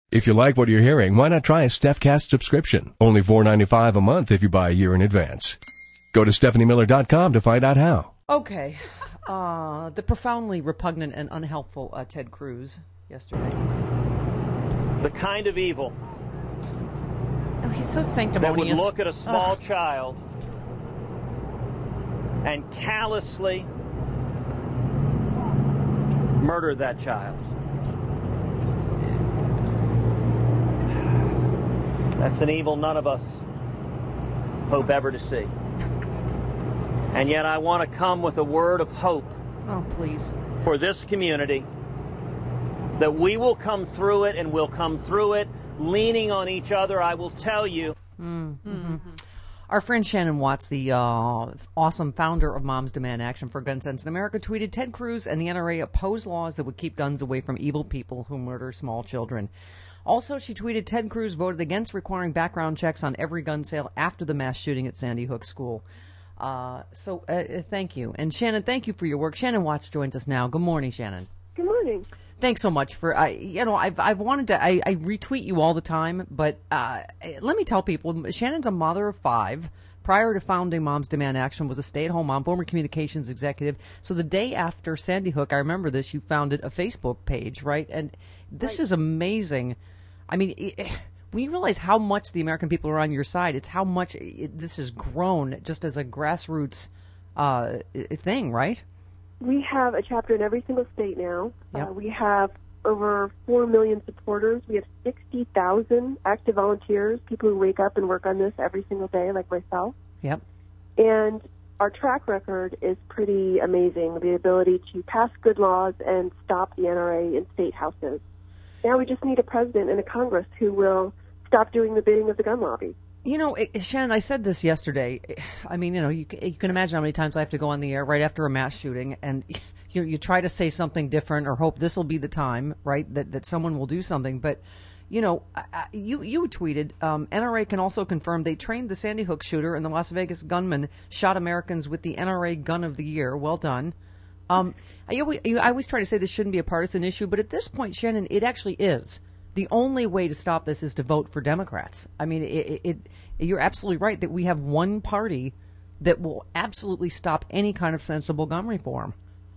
If you like what you're hearing, why not try a StephCast subscription? Only $4.95 a month if you buy a year in advance. Go to StephanieMiller.com to find out how. Okay. The profoundly repugnant and unhelpful Ted Cruz yesterday. The kind of evil Oh, he's so sanctimonious. that would look at a small child and callously murder that child. That's an evil none of us hope ever to see. And yet I want to come with a word of hope. Oh, please. For this community, that we will come through it, and we'll come through it leaning on each other. I will tell you. Our friend Shannon Watts, the awesome founder of Moms Demand Action for Gun Sense in America, tweeted, Ted Cruz and the NRA oppose laws that would keep guns away from evil people who murder small children. Also, she tweeted, Ted Cruz voted against requiring background checks on every gun sale after the mass shooting at Sandy Hook School. So thank you. And Shannon, thank you for your work. Shannon Watts joins us now. Good morning, Shannon. Good morning. Thanks so much for, I've wanted to, I retweet you all the time, but let me tell people, Shannon's a mother of 5. Prior to founding Moms Demand Action, was a stay-at-home mom, former communications executive. So the day after Sandy Hook, I remember this, you founded a Facebook page, right? And this is amazing. I mean, when you realize how much the American people are on your side, it's how much this has grown just as a grassroots thing, right? We have a chapter in every single state now. Yep. We have over 4 million supporters. We have 60,000 active volunteers, people who wake up and work on this every single day, like myself. Yep. And our track record is pretty amazing, the ability to pass good laws and stop the NRA in state houses. Now we just need a president and a Congress who will stop doing the bidding of the gun lobby. You know, Shannon, I said this yesterday. I mean, you can imagine how many times I have to go on the air right after a mass shooting, and you try to say something different or hope this will be the time, right, that someone will do something. But, you tweeted, NRA can also confirm they trained the Sandy Hook shooter and the Las Vegas gunman shot Americans with the NRA Gun of the Year. Well done. I always try to say this shouldn't be a partisan issue, but at this point, Shannon, it actually is. The only way to stop this is to vote for Democrats. I mean, you're absolutely right that we have one party that will absolutely stop any kind of sensible gun reform.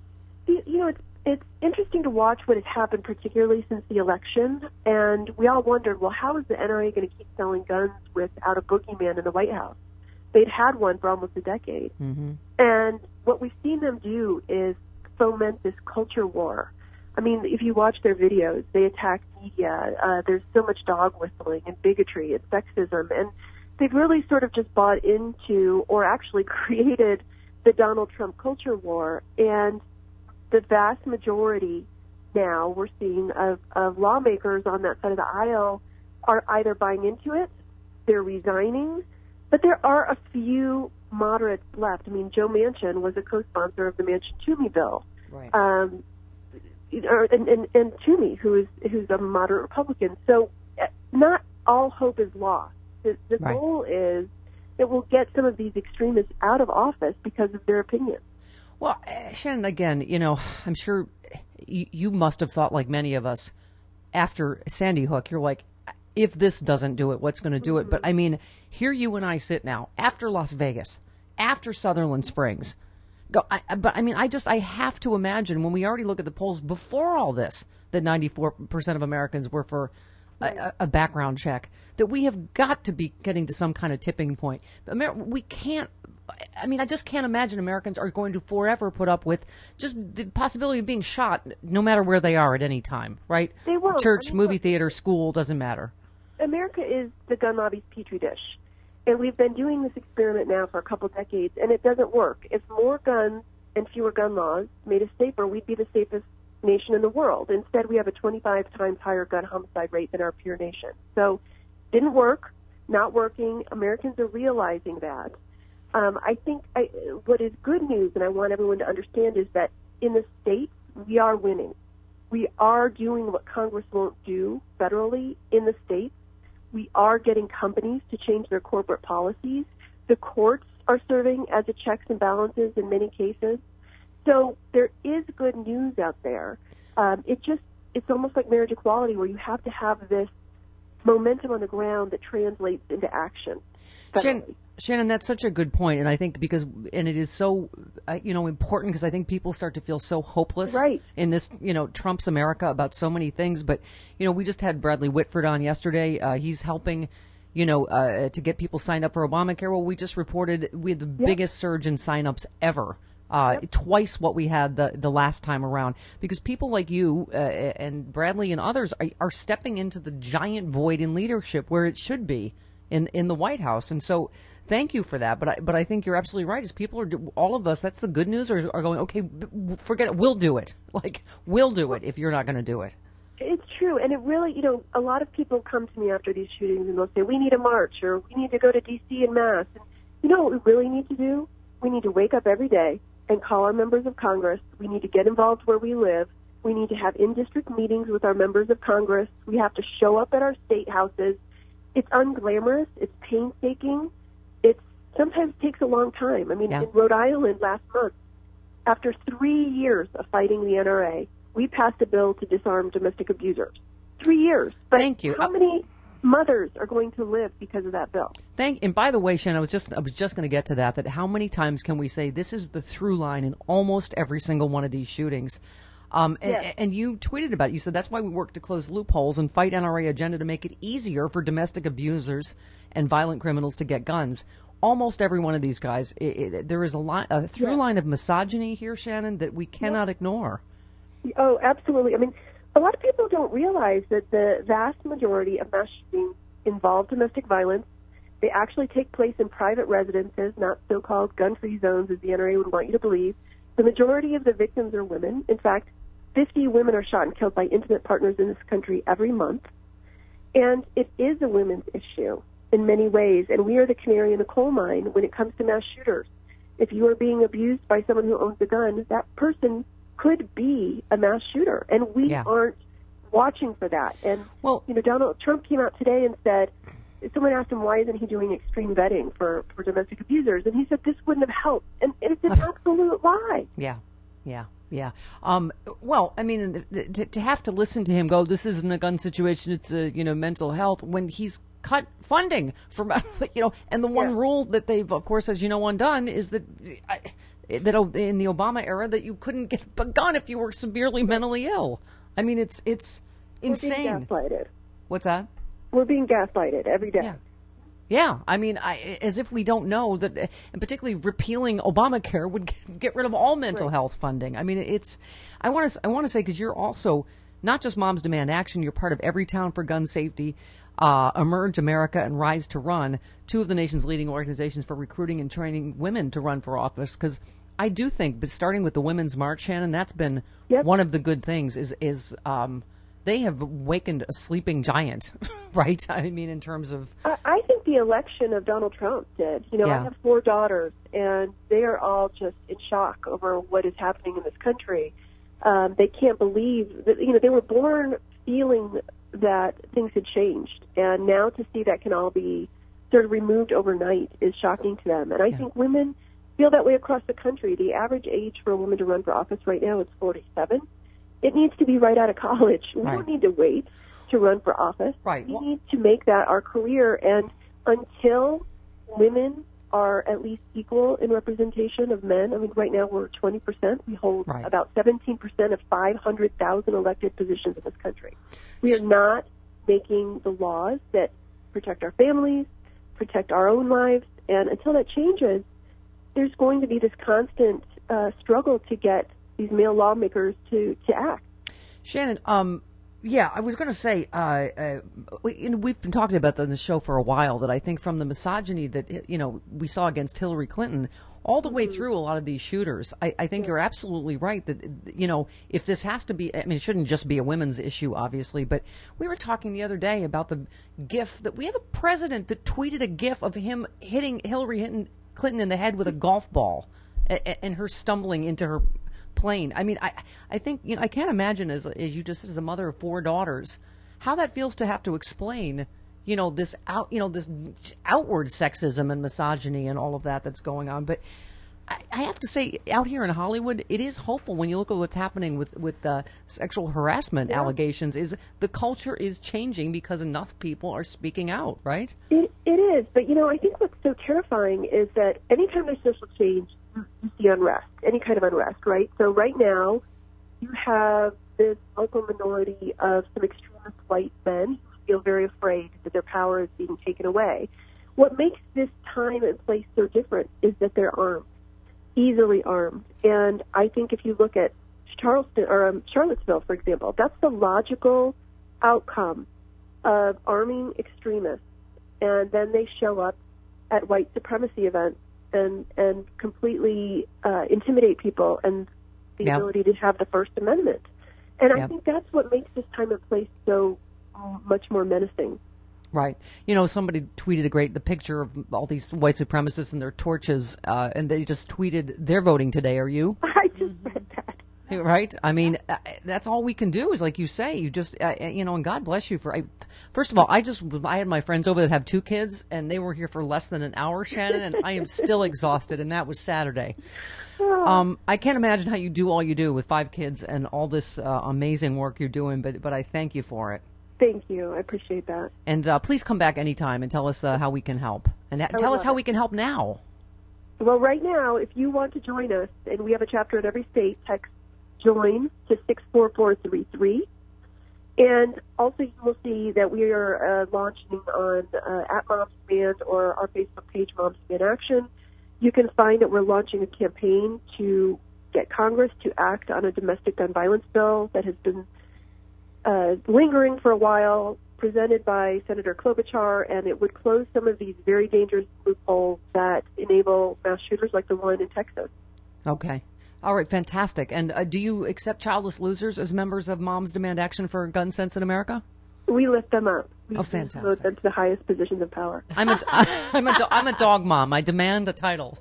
It's interesting to watch what has happened, particularly since the election. And we all wondered, well, how is the NRA going to keep selling guns without a boogeyman in the White House? They'd had one for almost a decade. Mm-hmm. And what we've seen them do is foment this culture war. I mean, if you watch their videos, they attack media. There's so much dog whistling and bigotry and sexism. And they've really sort of just bought into or actually created the Donald Trump culture war. And the vast majority now we're seeing of lawmakers on that side of the aisle are either buying into it, they're resigning, but there are a few moderates left. I mean, Joe Manchin was a co-sponsor of the Manchin-Toomey bill. Right. And Toomey, who's a moderate Republican. So not all hope is lost. The Right. goal is that we'll get some of these extremists out of office because of their opinions. Well, Shannon, again, I'm sure you must have thought, like many of us, after Sandy Hook, you're like, if this doesn't do it, what's going to do it? But, I mean, here you and I sit now, after Las Vegas, after Sutherland Springs. I have to imagine, when we already look at the polls before all this, that 94% of Americans were for a background check, that we have got to be getting to some kind of tipping point. We can't. I just can't imagine Americans are going to forever put up with just the possibility of being shot no matter where they are at any time, right? They won't. Church, movie theater, school, doesn't matter. America is the gun lobby's petri dish. And we've been doing this experiment now for a couple decades, and it doesn't work. If more guns and fewer gun laws made us safer, we'd be the safest nation in the world. Instead, we have a 25 times higher gun homicide rate than our peer nation. So, didn't work, not working. Americans are realizing that. I think what is good news, and I want everyone to understand, is that in the states, we are winning. We are doing what Congress won't do federally in the states. We are getting companies to change their corporate policies. The courts are serving as a checks and balances in many cases. So there is good news out there. It just it's almost like marriage equality, where you have to have this momentum on the ground that translates into action. Shannon, that's such a good point, and I think and it is so, important, because I think people start to feel so hopeless in this, Trump's America about so many things. But, we just had Bradley Whitford on yesterday. He's helping, to get people signed up for Obamacare. Well, we just reported we had the biggest surge in signups ever. Twice what we had the last time around, because people like you and Bradley and others are stepping into the giant void in leadership where it should be in the White House. And so thank you for that. But I think you're absolutely right. As people are, all of us, that's the good news, are going, okay, forget it. We'll do it. We'll do it if you're not going to do it. It's true. And it really, a lot of people come to me after these shootings and they'll say, we need a march, or we need to go to D.C. en masse. And you know what we really need to do? We need to wake up every day and call our members of Congress. We need to get involved where we live. We need to have in-district meetings with our members of Congress. We have to show up at our state houses. It's unglamorous. It's painstaking. It sometimes takes a long time. I mean, in Rhode Island last month, after 3 years of fighting the NRA, we passed a bill to disarm domestic abusers. 3 years. But thank you. How many mothers are going to live because of that bill? And by the way, Shannon, I was just going to get to that how many times can we say this is the through line in almost every single one of these shootings? And you tweeted about it. You said that's why we work to close loopholes and fight NRA agenda to make it easier for domestic abusers and violent criminals to get guns. Almost every one of these guys, there is a through line of misogyny here, Shannon, that we cannot ignore. Oh, absolutely. I mean, a lot of people don't realize that the vast majority of mass shootings involve domestic violence. They actually take place in private residences, not so-called gun-free zones, as the NRA would want you to believe. The majority of the victims are women. In fact, 50 women are shot and killed by intimate partners in this country every month. And it is a women's issue in many ways, and we are the canary in the coal mine when it comes to mass shooters. If you are being abused by someone who owns a gun, that person could be a mass shooter, and we aren't watching for that. And, Donald Trump came out today and said, someone asked him, why isn't he doing extreme vetting for domestic abusers? And he said, this wouldn't have helped. And it's an absolute lie. Yeah. Well, I mean, to have to listen to him go, this isn't a gun situation, it's a, mental health, when he's cut funding from, and the one rule that they've, of course, as you know, undone is that that in the Obama era that you couldn't get a gun if you were severely mentally ill. I mean, it's insane. We're being gaslighted. What's that? We're being gaslighted every day. Yeah. I mean, as if we don't know that, and particularly repealing Obamacare would get rid of all mental health funding. I mean, I want to say, because you're also not just Moms Demand Action, you're part of Everytown for Gun Safety, Emerge America, and Rise to Run, two of the nation's leading organizations for recruiting and training women to run for office. Because I do think, but starting with the Women's March, Shannon, that's been one of the good things. Is they have awakened a sleeping giant, right? I mean, in terms of... I think the election of Donald Trump did. I have 4 daughters, and they are all just in shock over what is happening in this country. They can't believe that, they were born feeling that things had changed, and now to see that can all be sort of removed overnight is shocking to them. And I think women feel that way across the country. The average age for a woman to run for office right now is 47. It needs to be right out of college. We don't need to wait to run for office. Right. We need to make that our career. And until women are at least equal in representation of men, I mean, right now we're 20%. We hold about 17% of 500,000 elected positions in this country. We are not making the laws that protect our families, protect our own lives. And until that changes, there's going to be this constant struggle to get these male lawmakers to act. Shannon, I was going to say, we've been talking about that on the show for a while, that I think from the misogyny that, we saw against Hillary Clinton all the way through a lot of these shooters, I think you're absolutely right that, if this has to be, I mean, it shouldn't just be a women's issue, obviously, but we were talking the other day about the gif that we have a president that tweeted a gif of him hitting Hillary Clinton in the head with a golf ball and her stumbling into her plane. I mean, I think, I can't imagine, as you just said, as a mother of 4 daughters, how that feels to have to explain, this outward sexism and misogyny and all of that that's going on. But I have to say, out here in Hollywood, it is hopeful when you look at what's happening with sexual harassment allegations. Is the culture is changing because enough people are speaking out, right? It is, but I think what's so terrifying is that anytime there's social change, you see unrest, any kind of unrest, right? So right now, you have this local minority of some extremist white men who feel very afraid that their power is being taken away. What makes this time and place so different is that they're armed, easily armed. And I think if you look at Charlottesville, for example, that's the logical outcome of arming extremists, and then they show up at white supremacy events and completely intimidate people and the ability to have the First Amendment. And I think that's what makes this time and place so much more menacing. Right. Somebody tweeted the picture of all these white supremacists and their torches, and they just tweeted, "They're voting today, are you?" I just read that. Right? I mean, that's all we can do is, like you say, you just, and God bless you first of all, I had my friends over that have 2 kids, and they were here for less than an hour, Shannon, and I am still exhausted, and that was Saturday. I can't imagine how you do all you do with 5 kids and all this amazing work you're doing, but I thank you for it. Thank you. I appreciate that. And please come back anytime and tell us how we can help. And tell us how we can help now. Well, right now, if you want to join us, and we have a chapter in every state, text JOIN to 64433. And also you will see that we are launching on at Moms Demand or our Facebook page, Moms Demand Action. You can find that we're launching a campaign to get Congress to act on a domestic gun violence bill that has been lingering for a while, presented by Senator Klobuchar, and it would close some of these very dangerous loopholes that enable mass shooters like the one in Texas. Okay. All right, fantastic. And do you accept childless losers as members of Moms Demand Action for Gun Sense in America? We lift them up. We fantastic. promote them to the highest positions of power. I'm a dog mom. I demand a title.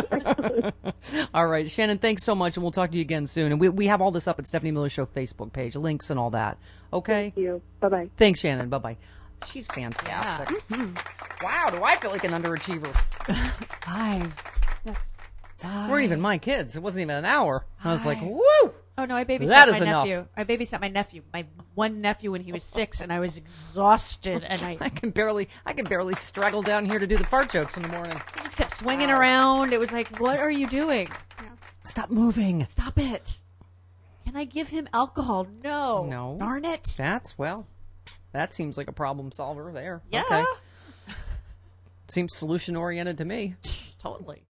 All right, Shannon, thanks so much, and we'll talk to you again soon. And we have all this up at Stephanie Miller Show Facebook page, links and all that. Okay? Thank you. Bye-bye. Thanks, Shannon. Bye-bye. She's fantastic. Yeah. Wow, do I feel like an underachiever. 5. That's 5. Weren't even my kids. It wasn't even an hour. I was like, woo! Oh, no, I babysat That my is enough. nephew. I babysat my nephew, my one nephew when he was 6, and I was exhausted. And I can barely straggle down here to do the fart jokes in the morning. He just kept swinging around. It was like, what are you doing? Stop moving. Stop it. Can I give him alcohol? No. No. Darn it. That seems like a problem solver there. Yeah. Okay. Seems solution oriented to me. Totally.